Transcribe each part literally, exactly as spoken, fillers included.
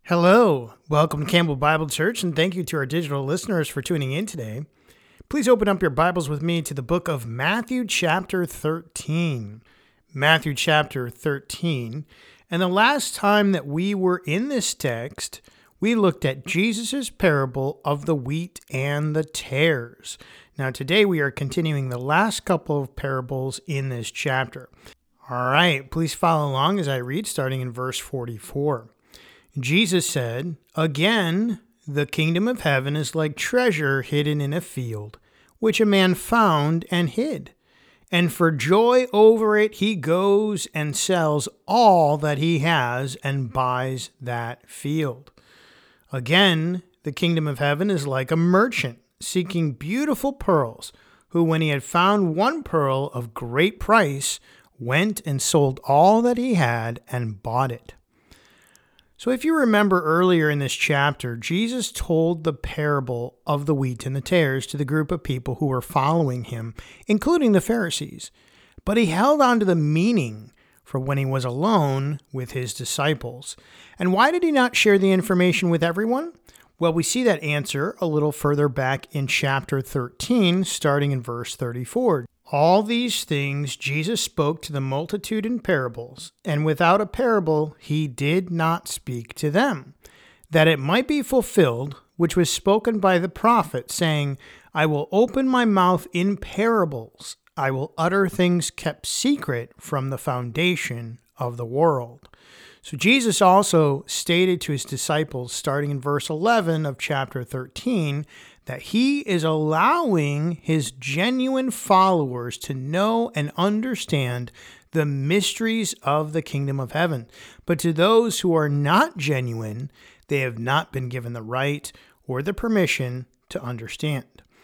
Hello, welcome to Campbell Bible Church, and thank you to our digital listeners for tuning in today. Please open up your Bibles with me to the book of Matthew chapter thirteen. Matthew chapter thirteen. And the last time that we were in this text, we looked at Jesus' parable of the wheat and the tares. Now today we are continuing the last couple of parables in this chapter. All right, please follow along as I read, starting in verse forty-four. Jesus said, "Again, the kingdom of heaven is like treasure hidden in a field, which a man found and hid. And for joy over it, he goes and sells all that he has and buys that field. Again, the kingdom of heaven is like a merchant seeking beautiful pearls, who, when he had found one pearl of great price, went and sold all that he had and bought it." So if you remember earlier in this chapter, Jesus told the parable of the wheat and the tares to the group of people who were following him, including the Pharisees. But he held on to the meaning for when he was alone with his disciples. And why did he not share the information with everyone? Well, we see that answer a little further back in chapter thirteen, starting in verse thirty-four. All these things Jesus spoke to the multitude in parables, and without a parable he did not speak to them, that it might be fulfilled, which was spoken by the prophet, saying, "I will open my mouth in parables. I will utter things kept secret from the foundation of the world." So Jesus also stated to his disciples, starting in verse eleven of chapter thirteen, that he is allowing his genuine followers to know and understand the mysteries of the kingdom of heaven. But to those who are not genuine, they have not been given the right or the permission to understand.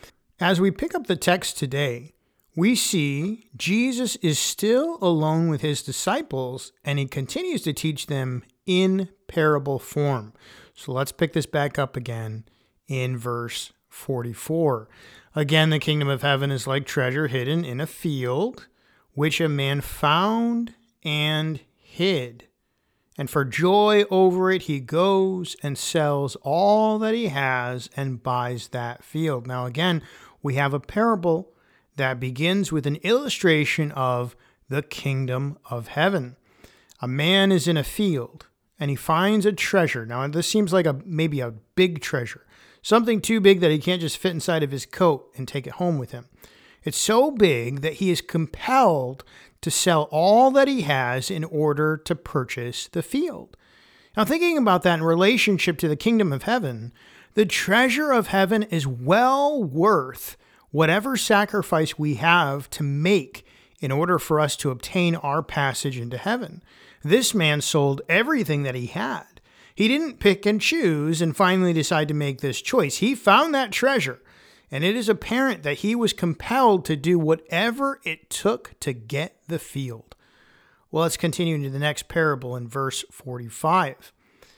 As we pick up the text today, we see Jesus is still alone with his disciples, and he continues to teach them in parable form. So let's pick this back up again in verse forty-four. "Again, the kingdom of heaven is like treasure hidden in a field, which a man found and hid. And for joy over it, he goes and sells all that he has and buys that field." Now, again, we have a parable that begins with an illustration of the kingdom of heaven. A man is in a field and he finds a treasure. Now, this seems like a maybe a big treasure. Something too big that he can't just fit inside of his coat and take it home with him. It's so big that he is compelled to sell all that he has in order to purchase the field. Now, thinking about that in relationship to the kingdom of heaven, the treasure of heaven is well worth whatever sacrifice we have to make in order for us to obtain our passage into heaven. This man sold everything that he had. He didn't pick and choose and finally decide to make this choice. He found that treasure, and it is apparent that he was compelled to do whatever it took to get the field. Well, let's continue into the next parable in verse forty-five.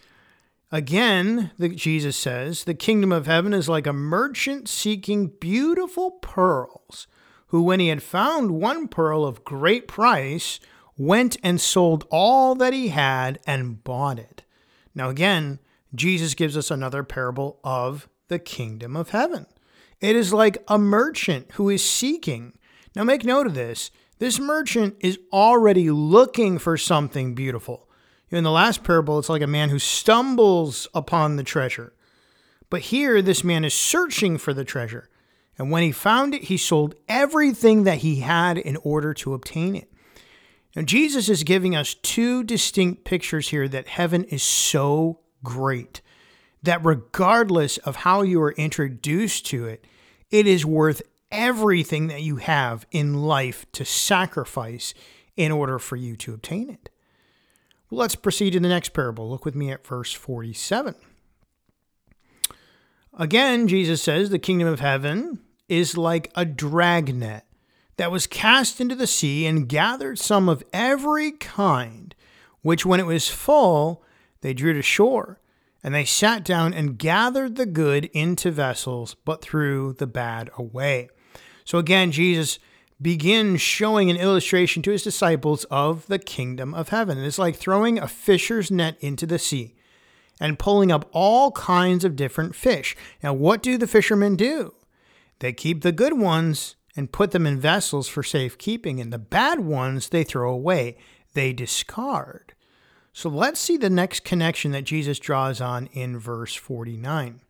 Again, the, Jesus says, "The kingdom of heaven is like a merchant seeking beautiful pearls, who, when he had found one pearl of great price, went and sold all that he had and bought it." Now again, Jesus gives us another parable of the kingdom of heaven. It is like a merchant who is seeking. Now make note of this. This merchant is already looking for something beautiful. In the last parable, it's like a man who stumbles upon the treasure. But here, this man is searching for the treasure. And when he found it, he sold everything that he had in order to obtain it. Now, Jesus is giving us two distinct pictures here that heaven is so great that regardless of how you are introduced to it, it is worth everything that you have in life to sacrifice in order for you to obtain it. Well, let's proceed to the next parable. Look with me at verse forty-seven. Again, Jesus says, "The kingdom of heaven is like a dragnet that was cast into the sea and gathered some of every kind, which when it was full, they drew to shore. And they sat down and gathered the good into vessels, but threw the bad away." So again, Jesus begins showing an illustration to his disciples of the kingdom of heaven. It's like throwing a fisher's net into the sea. and pulling up all kinds of different fish. Now, what do the fishermen do? They keep the good ones and put them in vessels for safekeeping, and the bad ones they throw away. They discard. So let's see the next connection that Jesus draws on in verse forty-nine.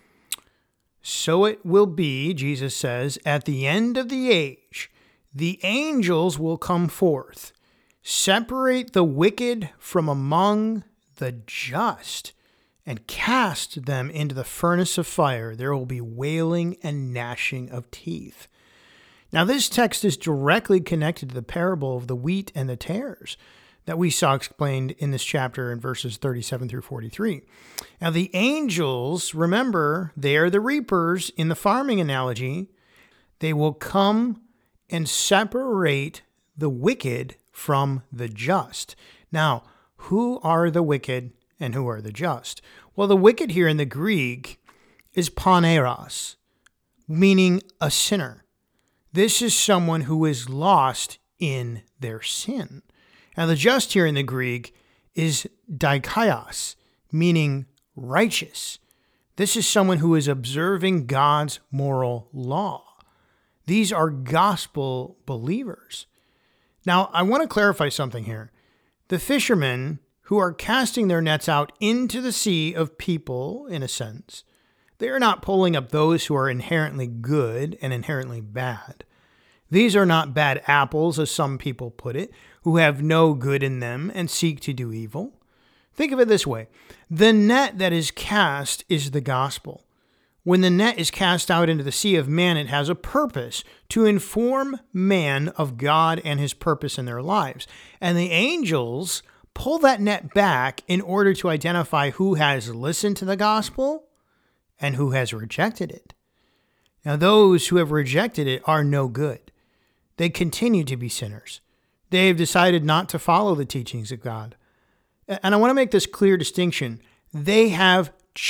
So it will be, Jesus says, at the end of the age, the angels will come forth, separate the wicked from among the just, and cast them into the furnace of fire. There will be wailing and gnashing of teeth. Now, this text is directly connected to the parable of the wheat and the tares that we saw explained in this chapter in verses thirty-seven through forty-three. Now, the angels, remember, they are the reapers in the farming analogy. They will come and separate the wicked from the just. Now, who are the wicked and who are the just? Well, the wicked here in the Greek is paneros, meaning a sinner. This is someone who is lost in their sin. Now, the just here in the Greek is dikaios, meaning righteous. This is someone who is observing God's moral law. These are gospel believers. Now, I want to clarify something here. The fishermen who are casting their nets out into the sea of people, in a sense, they are not pulling up those who are inherently good and inherently bad. These are not bad apples, as some people put it, who have no good in them and seek to do evil. Think of it this way. The net that is cast is the gospel. When the net is cast out into the sea of man, it has a purpose to inform man of God and his purpose in their lives. And the angels pull that net back in order to identify who has listened to the gospel and who has rejected it. Now, those who have rejected it are no good. They continue to be sinners. They have decided not to follow the teachings of God. And I want to make this clear distinction. They have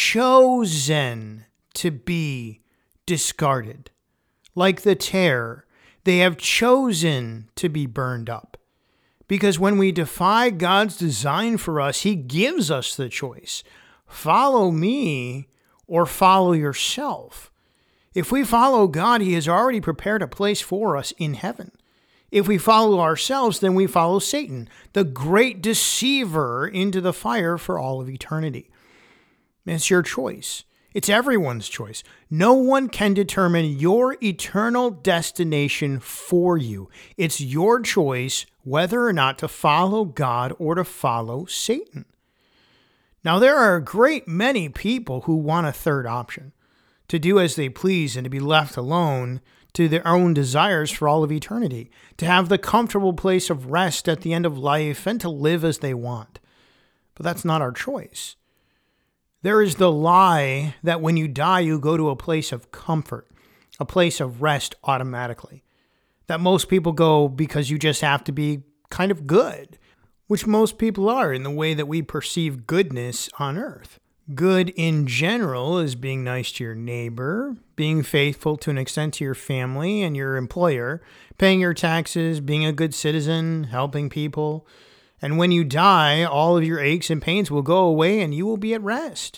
chosen to be discarded. Like the tare, they have chosen to be burned up. Because when we defy God's design for us, he gives us the choice. Follow me or follow yourself. If we follow God, he has already prepared a place for us in heaven. If we follow ourselves, then we follow Satan, the great deceiver, into the fire for all of eternity. It's your choice. It's everyone's choice. No one can determine your eternal destination for you. It's your choice whether or not to follow God or to follow Satan. Now, there are a great many people who want a third option, to do as they please and to be left alone to their own desires for all of eternity, to have the comfortable place of rest at the end of life and to live as they want. But that's not our choice. There is the lie that when you die, you go to a place of comfort, a place of rest automatically. That most people go because you just have to be kind of good, which most people are in the way that we perceive goodness on earth. Good in general is being nice to your neighbor, being faithful to an extent to your family and your employer, paying your taxes, being a good citizen, helping people. And when you die, all of your aches and pains will go away and you will be at rest.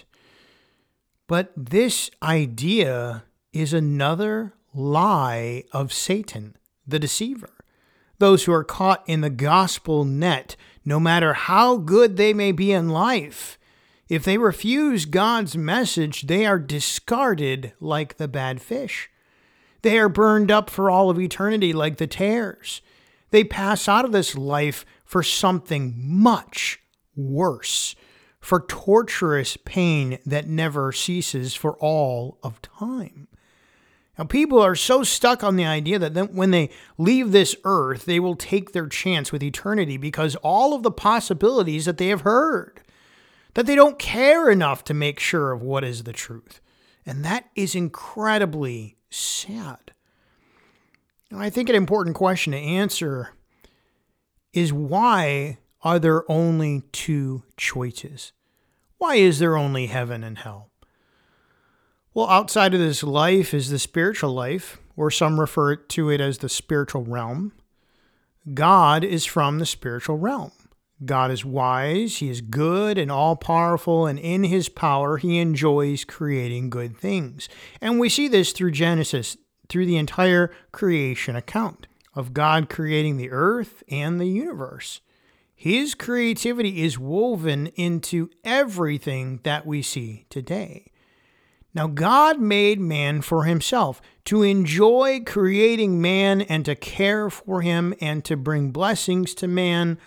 But this idea is another lie of Satan, the deceiver. Those who are caught in the gospel net, no matter how good they may be in life, if they refuse God's message, they are discarded like the bad fish. They are burned up for all of eternity like the tares. They pass out of this life for something much worse, for torturous pain that never ceases for all of time. Now, people are so stuck on the idea that then when they leave this earth, they will take their chance with eternity because all of the possibilities that they have heard, that they don't care enough to make sure of what is the truth. And that is incredibly sad. Now, I think an important question to answer is, why are there only two choices? Why is there only heaven and hell? Well, outside of this life is the spiritual life, or some refer to it as the spiritual realm. God is from the spiritual realm. God is wise, he is good and all-powerful, and in his power he enjoys creating good things. And we see this through Genesis, through the entire creation account of God creating the earth and the universe. His creativity is woven into everything that we see today. Now, God made man for himself, to enjoy creating man and to care for him and to bring blessings to man.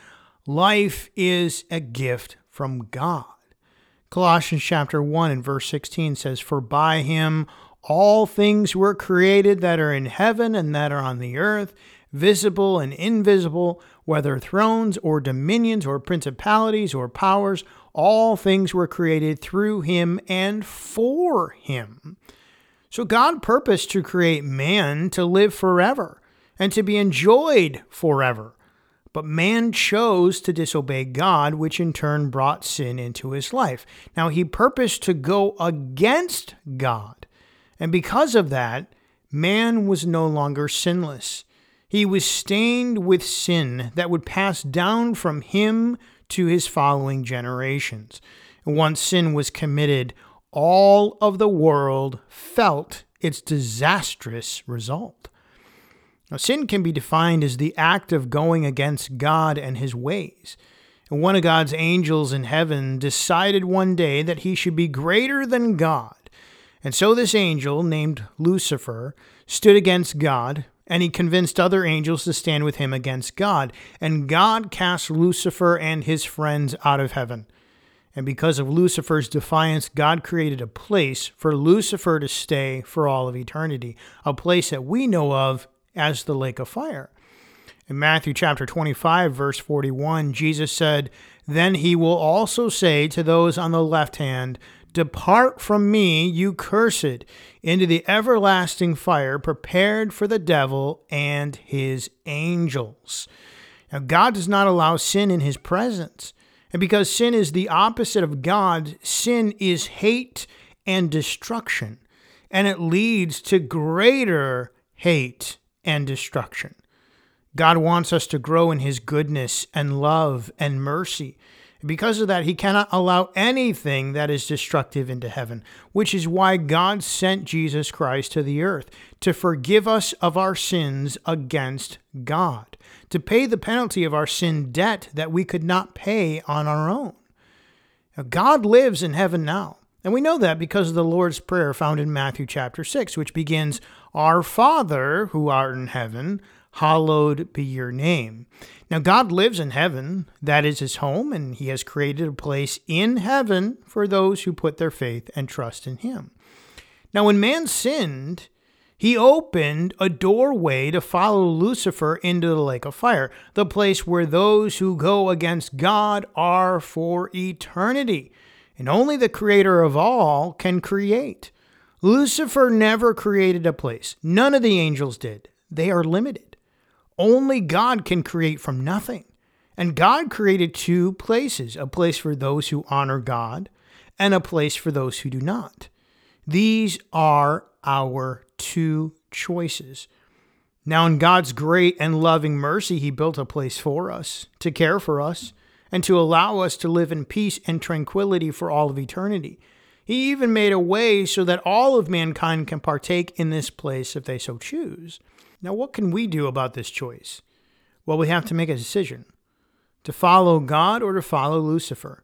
Life is a gift from God. Colossians chapter one and verse sixteen says, "For by him all things were created that are in heaven and that are on the earth, visible and invisible, whether thrones or dominions or principalities or powers, all things were created through him and for him." So God purposed to create man to live forever and to be enjoyed forever. But man chose to disobey God, which in turn brought sin into his life. Now, he purposed to go against God. And because of that, man was no longer sinless. He was stained with sin that would pass down from him to his following generations. And once sin was committed, all of the world felt its disastrous result. Now, sin can be defined as the act of going against God and his ways. And one of God's angels in heaven decided one day that he should be greater than God. And so this angel, named Lucifer, stood against God, and he convinced other angels to stand with him against God. And God cast Lucifer and his friends out of heaven. And because of Lucifer's defiance, God created a place for Lucifer to stay for all of eternity, a place that we know of as the lake of fire. In Matthew chapter twenty-five, verse forty-one, Jesus said, "Then he will also say to those on the left hand, 'Depart from me, you cursed, into the everlasting fire prepared for the devil and his angels.'" Now, God does not allow sin in his presence. And because sin is the opposite of God, sin is hate and destruction. And it leads to greater hate and destruction. God wants us to grow in his goodness and love and mercy. Because of that, he cannot allow anything that is destructive into heaven, which is why God sent Jesus Christ to the earth, to forgive us of our sins against God, to pay the penalty of our sin debt that we could not pay on our own. Now, God lives in heaven now, and we know that because of the Lord's Prayer found in Matthew chapter six, which begins, "Our Father who art in heaven, hallowed be your name." Now, God lives in heaven. That is his home, and he has created a place in heaven for those who put their faith and trust in him. Now, when man sinned, he opened a doorway to follow Lucifer into the lake of fire, the place where those who go against God are for eternity. And only the creator of all can create. Lucifer never created a place. None of the angels did. They are limited. Only God can create from nothing. And God created two places, a place for those who honor God and a place for those who do not. These are our two choices. Now, in God's great and loving mercy, he built a place for us, to care for us, and to allow us to live in peace and tranquility for all of eternity. He even made a way so that all of mankind can partake in this place if they so choose. Now, what can we do about this choice? Well, we have to make a decision, to follow God or to follow Lucifer.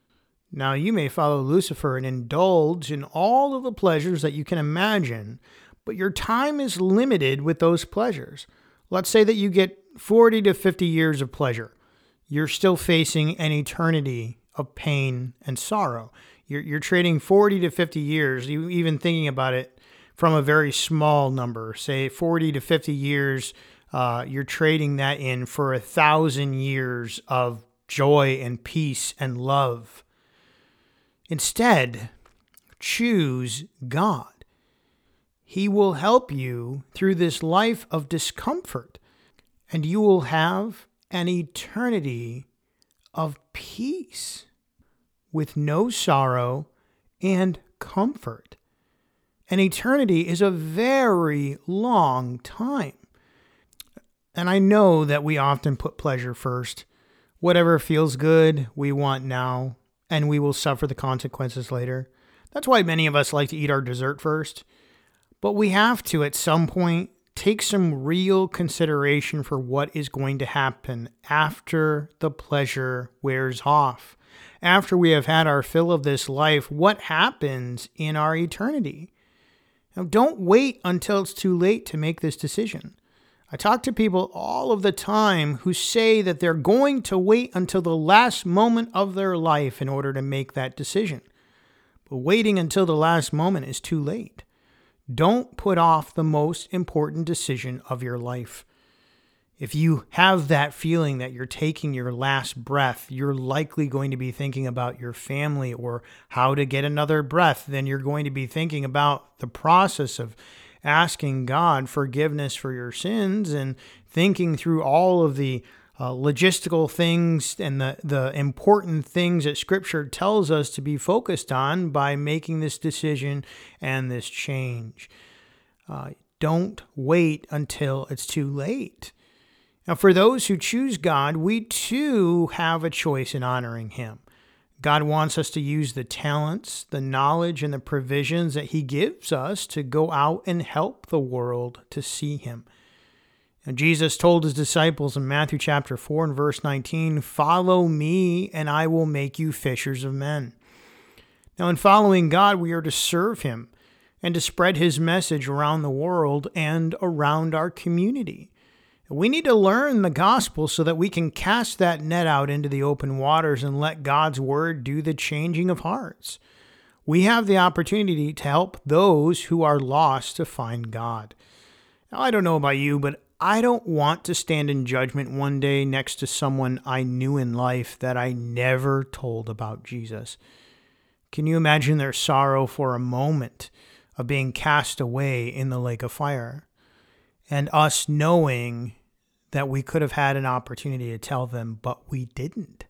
Now, you may follow Lucifer and indulge in all of the pleasures that you can imagine, but your time is limited with those pleasures. Let's say that you get forty to fifty years of pleasure. You're still facing an eternity of pain and sorrow. You're, you're trading forty to fifty years, you even thinking about it from a very small number, say forty to fifty years, uh, you're trading that in for a thousand years of joy and peace and love. Instead, choose God. He will help you through this life of discomfort, and you will have an eternity of peace with no sorrow and comfort. An eternity is a very long time. And I know that we often put pleasure first. Whatever feels good, we want now, and we will suffer the consequences later. That's why many of us like to eat our dessert first. But we have to, at some point, take some real consideration for what is going to happen after the pleasure wears off. After we have had our fill of this life, what happens in our eternity? Now, don't wait until it's too late to make this decision. I talk to people all of the time who say that they're going to wait until the last moment of their life in order to make that decision. But waiting until the last moment is too late. Don't put off the most important decision of your life. If you have that feeling that you're taking your last breath, you're likely going to be thinking about your family or how to get another breath. Then you're going to be thinking about the process of asking God forgiveness for your sins and thinking through all of the uh, logistical things and the, the important things that Scripture tells us to be focused on by making this decision and this change. Uh, don't wait until it's too late. Now, for those who choose God, we too have a choice in honoring Him. God wants us to use the talents, the knowledge, and the provisions that He gives us to go out and help the world to see Him. And Jesus told His disciples in Matthew chapter four and verse nineteen, "Follow me, and I will make you fishers of men." Now, in following God, we are to serve Him and to spread His message around the world and around our community. We need to learn the gospel so that we can cast that net out into the open waters and let God's word do the changing of hearts. We have the opportunity to help those who are lost to find God. Now, I don't know about you, but I don't want to stand in judgment one day next to someone I knew in life that I never told about Jesus. Can you imagine their sorrow for a moment of being cast away in the lake of fire? And us knowing that we could have had an opportunity to tell them, but we didn't.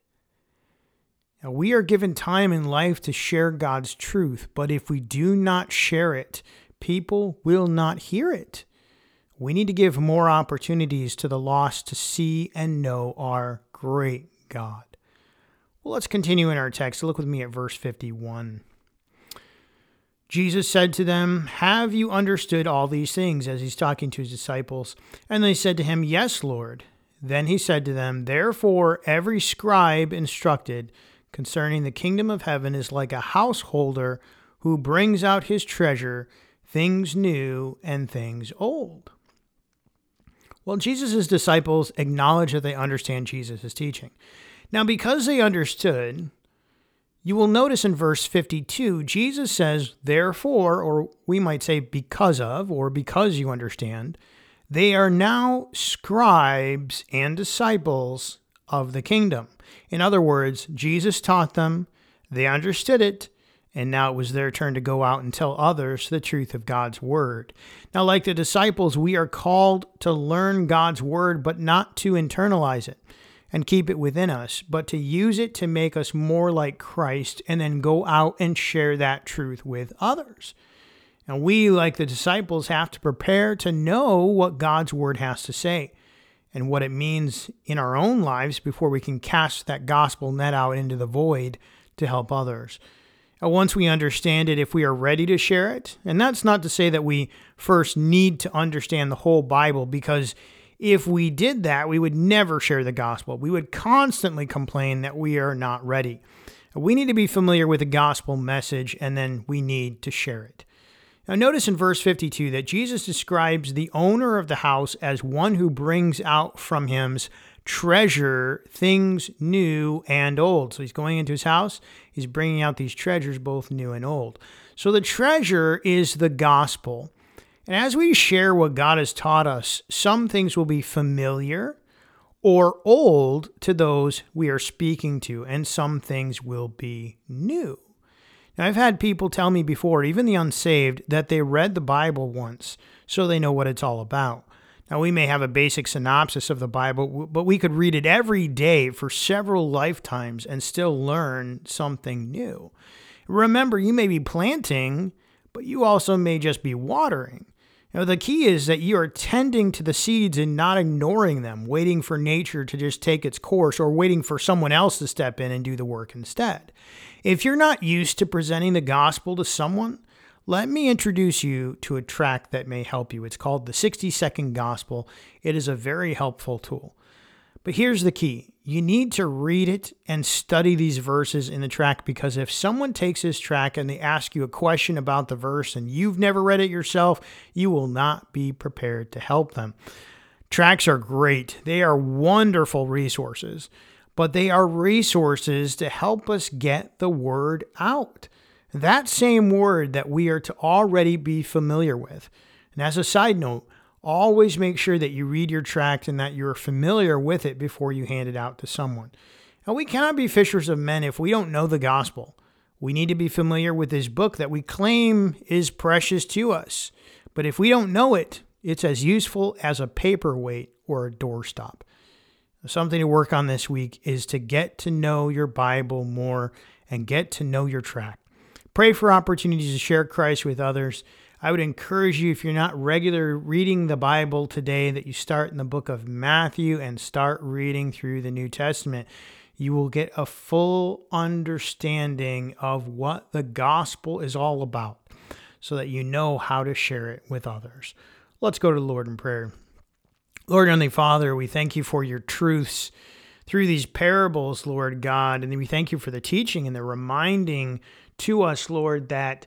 Now, we are given time in life to share God's truth, but if we do not share it, people will not hear it. We need to give more opportunities to the lost to see and know our great God. Well, let's continue in our text. Look with me at verse fifty-one. Jesus said to them, "Have you understood all these things?" As he's talking to his disciples. And they said to him, "Yes, Lord." Then he said to them, "Therefore every scribe instructed concerning the kingdom of heaven is like a householder who brings out his treasure, things new and things old." Well, Jesus' disciples acknowledge that they understand Jesus' teaching. Now, because they understood, you will notice in verse fifty-two, Jesus says, "Therefore," or we might say because of, or because you understand, "they are now scribes and disciples of the kingdom." In other words, Jesus taught them, they understood it, and now it was their turn to go out and tell others the truth of God's word. Now, like the disciples, we are called to learn God's word, but not to internalize it and keep it within us, but to use it to make us more like Christ and then go out and share that truth with others. And we, like the disciples, have to prepare to know what God's word has to say and what it means in our own lives before we can cast that gospel net out into the void to help others. And once we understand it, if we are ready to share it, and that's not to say that we first need to understand the whole Bible, because if we did that, we would never share the gospel. We would constantly complain that we are not ready. We need to be familiar with the gospel message, and then we need to share it. Now, notice in verse fifty-two that Jesus describes the owner of the house as one who brings out from him's treasure things new and old. So he's going into his house. He's bringing out these treasures, both new and old. So the treasure is the gospel. And as we share what God has taught us, some things will be familiar or old to those we are speaking to, and some things will be new. Now, I've had people tell me before, even the unsaved, that they read the Bible once, so they know what it's all about. Now, we may have a basic synopsis of the Bible, but we could read it every day for several lifetimes and still learn something new. Remember, you may be planting, but you also may just be watering. You know, the key is that you are tending to the seeds and not ignoring them, waiting for nature to just take its course or waiting for someone else to step in and do the work instead. If you're not used to presenting the gospel to someone, let me introduce you to a tract that may help you. It's called the sixty second Gospel. It is a very helpful tool. But here's the key. You need to read it and study these verses in the tract, because if someone takes this tract and they ask you a question about the verse and you've never read it yourself, you will not be prepared to help them. Tracts are great. They are wonderful resources, but they are resources to help us get the word out. That same word that we are to already be familiar with. And as a side note, always make sure that you read your tract and that you're familiar with it before you hand it out to someone. Now, we cannot be fishers of men if we don't know the gospel. We need to be familiar with this book that we claim is precious to us. But if we don't know it, it's as useful as a paperweight or a doorstop. Something to work on this week is to get to know your Bible more and get to know your tract. Pray for opportunities to share Christ with others. I would encourage you, if you're not regular reading the Bible today, that you start in the book of Matthew and start reading through the New Testament. You will get a full understanding of what the gospel is all about so that you know how to share it with others. Let's go to the Lord in prayer. Lord, Heavenly Father, we thank you for your truths through these parables, Lord God, and we thank you for the teaching and the reminding to us, Lord, that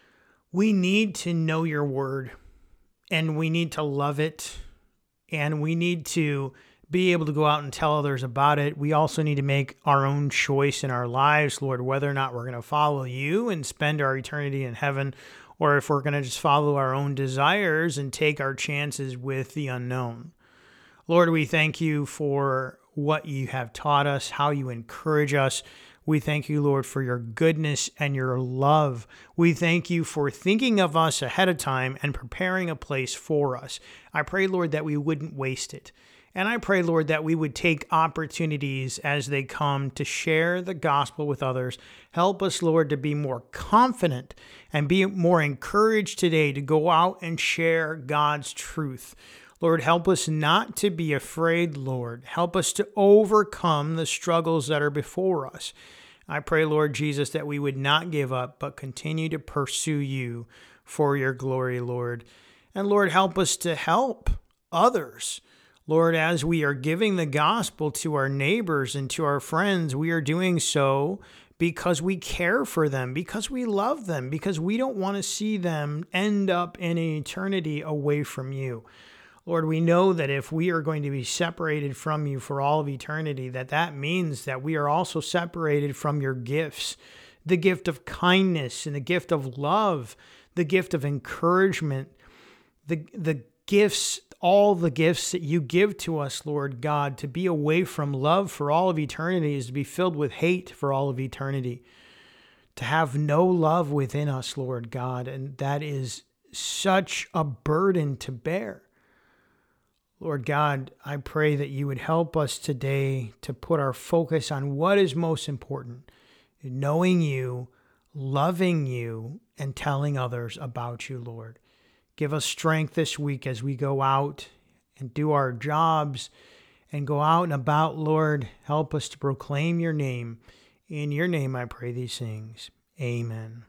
we need to know your word, and we need to love it, and we need to be able to go out and tell others about it. We also need to make our own choice in our lives, Lord, whether or not we're going to follow you and spend our eternity in heaven, or if we're going to just follow our own desires and take our chances with the unknown. Lord, we thank you for what you have taught us, how you encourage us. We thank you, Lord, for your goodness and your love. We thank you for thinking of us ahead of time and preparing a place for us. I pray, Lord, that we wouldn't waste it. And I pray, Lord, that we would take opportunities as they come to share the gospel with others. Help us, Lord, to be more confident and be more encouraged today to go out and share God's truth. Lord, help us not to be afraid, Lord. Help us to overcome the struggles that are before us. I pray, Lord Jesus, that we would not give up, but continue to pursue you for your glory, Lord. And Lord, help us to help others. Lord, as we are giving the gospel to our neighbors and to our friends, we are doing so because we care for them, because we love them, because we don't want to see them end up in an eternity away from you. Lord, we know that if we are going to be separated from you for all of eternity, that that means that we are also separated from your gifts, the gift of kindness and the gift of love, the gift of encouragement, the, the gifts, all the gifts that you give to us, Lord God. To be away from love for all of eternity is to be filled with hate for all of eternity, to have no love within us, Lord God, and that is such a burden to bear. Lord God, I pray that you would help us today to put our focus on what is most important, knowing you, loving you, and telling others about you, Lord. Give us strength this week as we go out and do our jobs and go out and about, Lord. Help us to proclaim your name. In your name I pray these things. Amen.